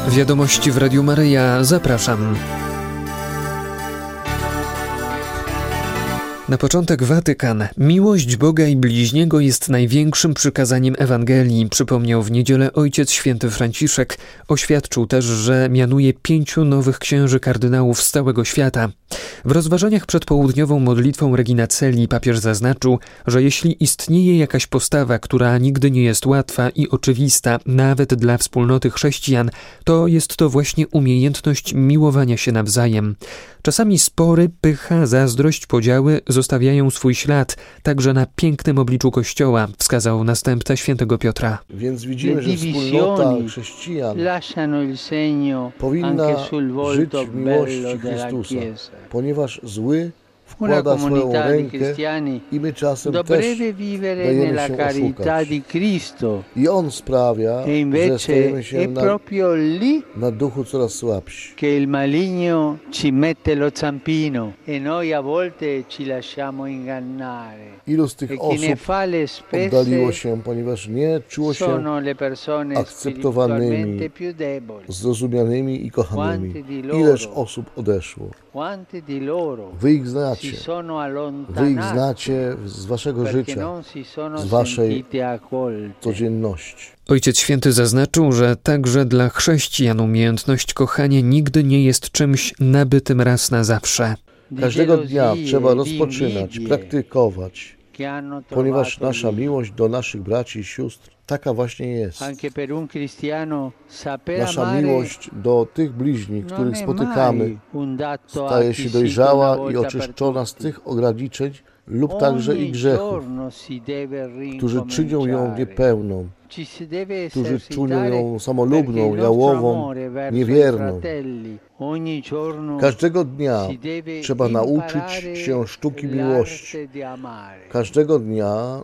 Wiadomości w Radiu Maryja. Zapraszam. Na początek Watykan. Miłość Boga i bliźniego jest największym przykazaniem Ewangelii, przypomniał w niedzielę Ojciec Święty Franciszek. Oświadczył też, że mianuje 5 nowych księży kardynałów z całego świata. W rozważaniach przed południową modlitwą Regina Coeli papież zaznaczył, że jeśli istnieje jakaś postawa, która nigdy nie jest łatwa i oczywista, nawet dla wspólnoty chrześcijan, to jest to właśnie umiejętność miłowania się nawzajem. Czasami spory, pycha, zazdrość, podziały zostawiają swój ślad, także na pięknym obliczu Kościoła, wskazał następca świętego Piotra. Więc widzimy, że wspólnota chrześcijan powinna żyć w miłości Chrystusa, ponieważ zły wkłada swoją rękę i my czasem też dajemy się oszukać. I On sprawia, że stajemy się na duchu coraz słabsi. Ilu z tych osób oddaliło się, ponieważ nie czuło się akceptowanymi, zrozumianymi i kochanymi. Ileż osób odeszło. Wy ich znacie z waszego życia, z waszej codzienności. Ojciec Święty zaznaczył, że także dla chrześcijan umiejętność kochania nigdy nie jest czymś nabytym raz na zawsze. Każdego dnia trzeba rozpoczynać, praktykować, ponieważ nasza miłość do naszych braci i sióstr taka właśnie jest. Nasza miłość do tych bliźnich, których spotykamy, staje się dojrzała i oczyszczona z tych ograniczeń lub także i grzechów, którzy czynią ją niepełną, którzy czynią ją samolubną, jałową, niewierną. Każdego dnia trzeba nauczyć się sztuki miłości. Każdego dnia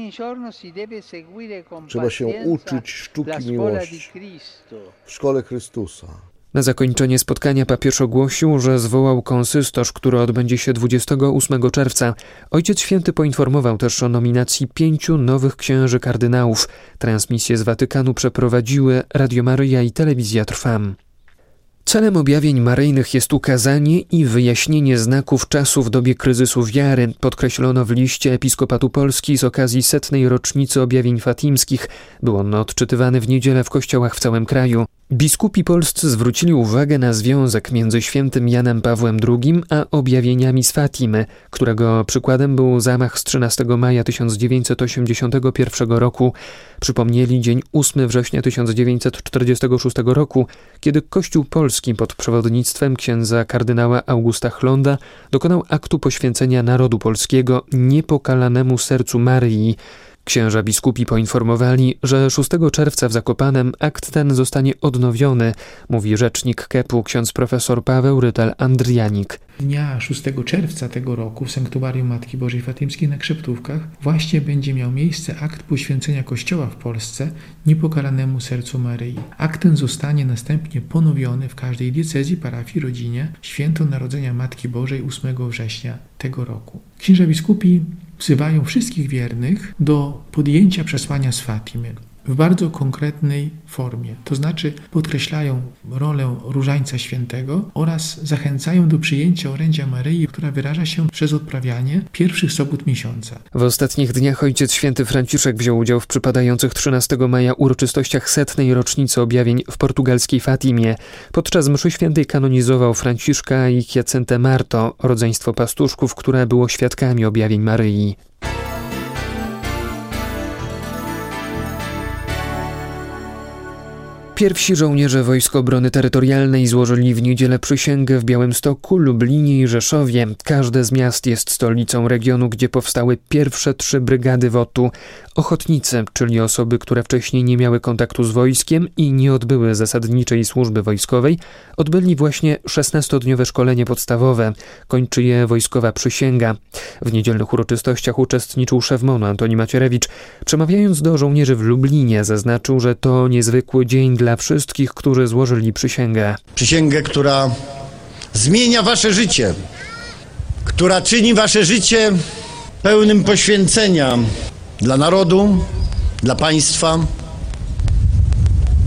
trzeba się uczyć sztuki miłości w szkole Chrystusa. Na zakończenie spotkania papież ogłosił, że zwołał konsystorz, który odbędzie się 28 czerwca. Ojciec Święty poinformował też o nominacji 5 nowych księży kardynałów. Transmisję z Watykanu przeprowadziły Radio Maryja i Telewizja Trwam. Celem objawień maryjnych jest ukazanie i wyjaśnienie znaków czasu w dobie kryzysu wiary, podkreślono w liście Episkopatu Polski z okazji 100. rocznicy objawień fatimskich. Był on odczytywany w niedzielę w kościołach w całym kraju. Biskupi polscy zwrócili uwagę na związek między świętym Janem Pawłem II a objawieniami z Fatimy, którego przykładem był zamach z 13 maja 1981 roku. Przypomnieli dzień 8 września 1946 roku, kiedy Kościół Polski pod przewodnictwem księdza kardynała Augusta Chlonda dokonał aktu poświęcenia narodu polskiego niepokalanemu sercu Maryi. Księża biskupi poinformowali, że 6 czerwca w Zakopanem akt ten zostanie odnowiony, mówi rzecznik KEP-u ksiądz profesor Paweł Rytel-Andrianik. Dnia 6 czerwca tego roku w Sanktuarium Matki Bożej Fatimskiej na Krzeptówkach właśnie będzie miał miejsce akt poświęcenia Kościoła w Polsce niepokalanemu sercu Maryi. Akt ten zostanie następnie ponowiony w każdej diecezji, parafii, rodzinie święto Narodzenia Matki Bożej 8 września tego roku. Księża biskupi wzywają wszystkich wiernych do podjęcia przesłania z Fatimy w bardzo konkretnej formie. To znaczy podkreślają rolę Różańca Świętego oraz zachęcają do przyjęcia orędzia Maryi, która wyraża się przez odprawianie pierwszych sobót miesiąca. W ostatnich dniach Ojciec Święty Franciszek wziął udział w przypadających 13 maja uroczystościach 100. rocznicy objawień w portugalskiej Fatimie. Podczas mszy świętej kanonizował Franciszka i Hiacintę Marto, rodzeństwo pastuszków, które było świadkami objawień Maryi. Pierwsi żołnierze Wojsk Obrony Terytorialnej złożyli w niedzielę przysięgę w Białymstoku, Lublinie i Rzeszowie. Każde z miast jest stolicą regionu, gdzie powstały pierwsze 3 brygady WOT-u. Ochotnicy, czyli osoby, które wcześniej nie miały kontaktu z wojskiem i nie odbyły zasadniczej służby wojskowej, odbyli właśnie 16-dniowe szkolenie podstawowe. Kończy je wojskowa przysięga. W niedzielnych uroczystościach uczestniczył szef MON-u Antoni Macierewicz. Przemawiając do żołnierzy w Lublinie, zaznaczył, że to niezwykły dzień dla wszystkich, którzy złożyli przysięgę. Przysięgę, która zmienia wasze życie, która czyni wasze życie pełnym poświęcenia dla narodu, dla państwa,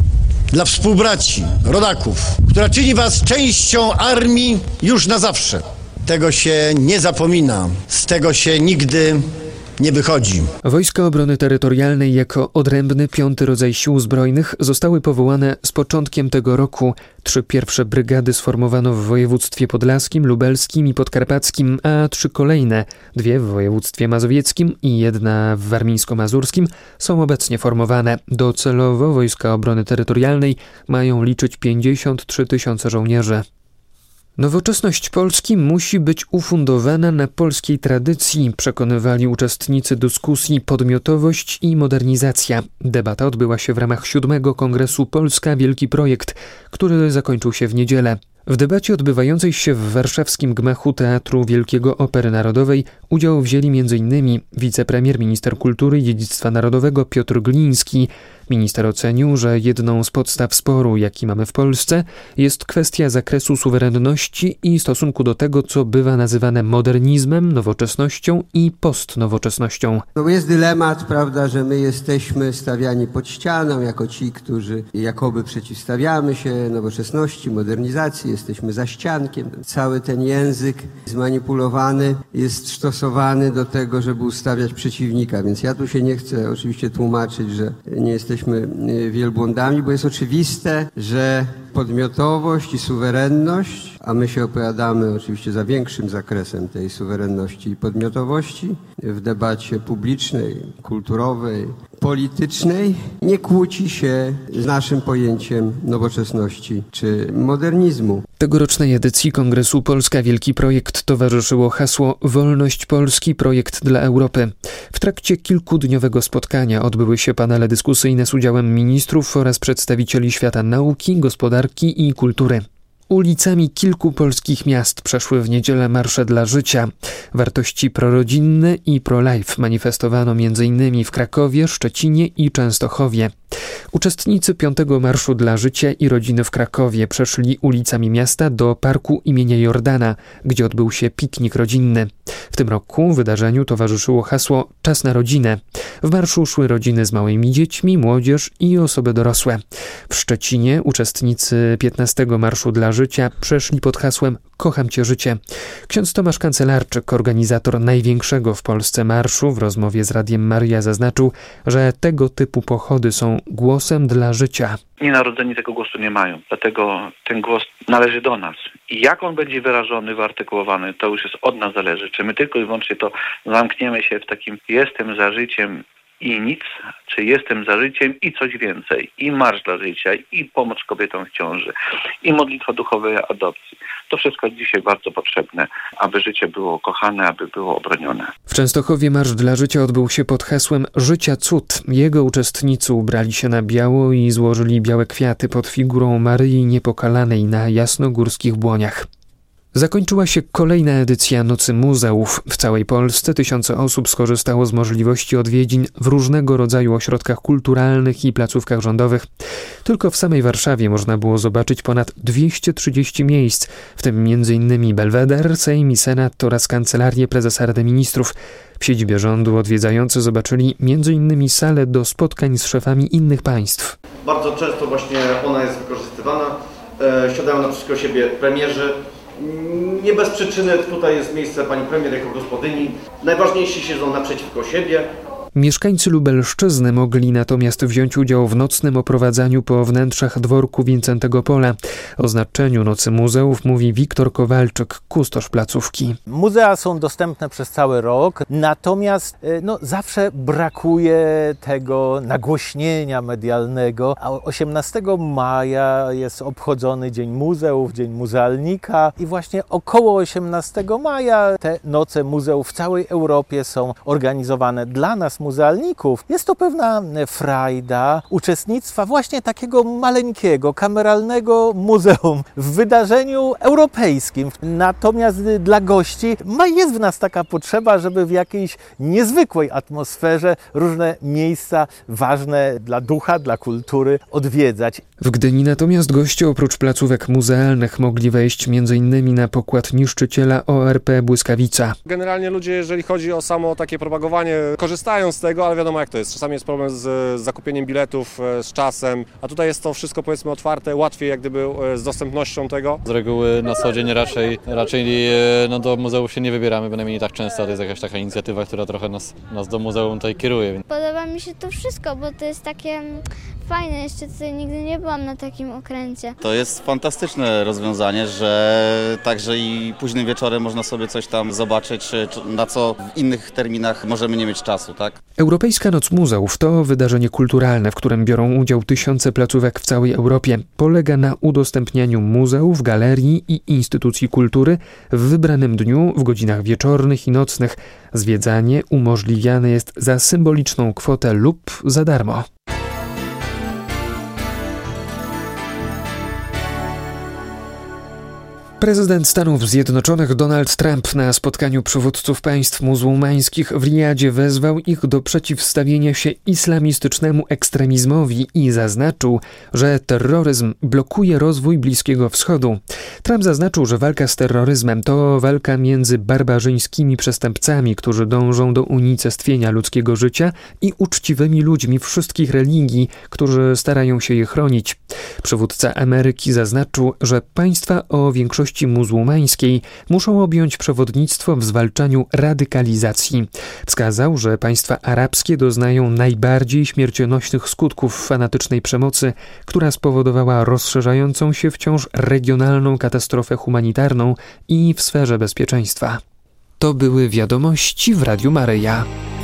dla współbraci, rodaków, która czyni was częścią armii już na zawsze. Tego się nie zapomina, z tego się nigdy nie wychodzi. Wojska Obrony Terytorialnej jako odrębny 5. rodzaj sił zbrojnych zostały powołane z początkiem tego roku. 3 pierwsze brygady sformowano w województwie podlaskim, lubelskim i podkarpackim, a 3 kolejne, 2 w województwie mazowieckim i 1 w warmińsko-mazurskim, są obecnie formowane. Docelowo Wojska Obrony Terytorialnej mają liczyć 53 000 żołnierzy. Nowoczesność Polski musi być ufundowana na polskiej tradycji, przekonywali uczestnicy dyskusji Podmiotowość i modernizacja. Debata odbyła się w ramach 7. Kongresu Polska Wielki Projekt, który zakończył się w niedzielę. W debacie odbywającej się w warszawskim gmachu Teatru Wielkiego Opery Narodowej udział wzięli m.in. wicepremier, minister kultury i dziedzictwa narodowego Piotr Gliński. Minister ocenił, że jedną z podstaw sporu, jaki mamy w Polsce, jest kwestia zakresu suwerenności i stosunku do tego, co bywa nazywane modernizmem, nowoczesnością i postnowoczesnością. No bo jest dylemat, prawda, że my jesteśmy stawiani pod ścianą jako ci, którzy jakoby przeciwstawiamy się nowoczesności, modernizacji, jesteśmy za ściankiem. Cały ten język zmanipulowany jest stosowany do tego, żeby ustawiać przeciwnika, więc ja tu się nie chcę oczywiście tłumaczyć, że nie jesteśmy wielbłądami, bo jest oczywiste, że podmiotowość i suwerenność, a my się opowiadamy oczywiście za większym zakresem tej suwerenności i podmiotowości w debacie publicznej, kulturowej, politycznej, nie kłóci się z naszym pojęciem nowoczesności czy modernizmu. Tegorocznej edycji Kongresu Polska Wielki Projekt towarzyszyło hasło Wolność Polski – Projekt dla Europy. W trakcie kilkudniowego spotkania odbyły się panele dyskusyjne z udziałem ministrów oraz przedstawicieli świata nauki, gospodarki i kultury. Ulicami kilku polskich miast przeszły w niedzielę marsze dla życia. Wartości prorodzinne i pro-life manifestowano m.in. w Krakowie, Szczecinie i Częstochowie. Uczestnicy 5. Marszu dla Życia i Rodziny w Krakowie przeszli ulicami miasta do Parku imienia Jordana, gdzie odbył się piknik rodzinny. W tym roku wydarzeniu towarzyszyło hasło Czas na rodzinę. W marszu szły rodziny z małymi dziećmi, młodzież i osoby dorosłe. W Szczecinie uczestnicy 15. Marszu dla Życia przeszli pod hasłem Kocham Cię życie. Ksiądz Tomasz Kancelarczyk, organizator największego w Polsce marszu, w rozmowie z Radiem Maryja zaznaczył, że tego typu pochody są głosem dla życia. Nienarodzeni tego głosu nie mają, dlatego ten głos należy do nas. I jak on będzie wyrażony, wyartykułowany, to już jest od nas zależy. Czy my tylko i wyłącznie to zamkniemy się w takim jestem za życiem i nic, czy jestem za życiem i coś więcej. I marsz dla życia, i pomoc kobietom w ciąży, i modlitwa duchowej adopcji. To wszystko jest dzisiaj bardzo potrzebne, aby życie było kochane, aby było obronione. W Częstochowie Marsz dla Życia odbył się pod hasłem Życia cud. Jego uczestnicy ubrali się na biało i złożyli białe kwiaty pod figurą Maryi Niepokalanej na jasnogórskich błoniach. Zakończyła się kolejna edycja Nocy Muzeów. W całej Polsce tysiące osób skorzystało z możliwości odwiedzin w różnego rodzaju ośrodkach kulturalnych i placówkach rządowych. Tylko w samej Warszawie można było zobaczyć ponad 230 miejsc, w tym m.in. Belweder, Sejm i Senat oraz Kancelarię Prezesa Rady Ministrów. W siedzibie rządu odwiedzający zobaczyli m.in. salę do spotkań z szefami innych państw. Bardzo często właśnie ona jest wykorzystywana. Siadają naprzeciwko siebie premierzy. Nie bez przyczyny tutaj jest miejsce pani premier jako gospodyni. Najważniejsi siedzą naprzeciwko siebie. Mieszkańcy Lubelszczyzny mogli natomiast wziąć udział w nocnym oprowadzaniu po wnętrzach dworku Wincentego Pola. O znaczeniu Nocy Muzeów mówi Wiktor Kowalczyk, kustosz placówki. Muzea są dostępne przez cały rok, natomiast zawsze brakuje tego nagłośnienia medialnego. A 18 maja jest obchodzony Dzień Muzeów, Dzień Muzealnika i właśnie około 18 maja te Noce Muzeów w całej Europie są organizowane dla nas, muzealników. Jest to pewna frajda uczestnictwa właśnie takiego maleńkiego, kameralnego muzeum w wydarzeniu europejskim. Natomiast dla gości jest w nas taka potrzeba, żeby w jakiejś niezwykłej atmosferze różne miejsca ważne dla ducha, dla kultury odwiedzać. W Gdyni natomiast goście oprócz placówek muzealnych mogli wejść m.in. na pokład niszczyciela ORP Błyskawica. Generalnie ludzie, jeżeli chodzi o samo takie propagowanie, korzystają korzystają z tego, ale wiadomo jak to jest. Czasami jest problem z zakupieniem biletów, z czasem, a tutaj jest to wszystko powiedzmy otwarte, łatwiej jak gdyby z dostępnością tego. Z reguły na co dzień raczej do muzeum się nie wybieramy, bynajmniej nie tak często, to jest jakaś taka inicjatywa, która trochę nas do muzeum tutaj kieruje. Podoba mi się to wszystko, bo to jest takie fajne, jeszcze tutaj nigdy nie byłam na takim okręcie. To jest fantastyczne rozwiązanie, że także i późnym wieczorem można sobie coś tam zobaczyć, na co w innych terminach możemy nie mieć czasu, tak? Europejska Noc Muzeów to wydarzenie kulturalne, w którym biorą udział tysiące placówek w całej Europie. Polega na udostępnianiu muzeów, galerii i instytucji kultury w wybranym dniu w godzinach wieczornych i nocnych. Zwiedzanie umożliwiane jest za symboliczną kwotę lub za darmo. Prezydent Stanów Zjednoczonych Donald Trump na spotkaniu przywódców państw muzułmańskich w Riyadzie wezwał ich do przeciwstawienia się islamistycznemu ekstremizmowi i zaznaczył, że terroryzm blokuje rozwój Bliskiego Wschodu. Trump zaznaczył, że walka z terroryzmem to walka między barbarzyńskimi przestępcami, którzy dążą do unicestwienia ludzkiego życia, i uczciwymi ludźmi wszystkich religii, którzy starają się je chronić. Przywódca Ameryki zaznaczył, że państwa o większości muzułmańskiej muszą objąć przewodnictwo w zwalczaniu radykalizacji. Wskazał, że państwa arabskie doznają najbardziej śmiercionośnych skutków fanatycznej przemocy, która spowodowała rozszerzającą się wciąż regionalną katastrofę humanitarną i w sferze bezpieczeństwa. To były wiadomości w Radiu Maryja.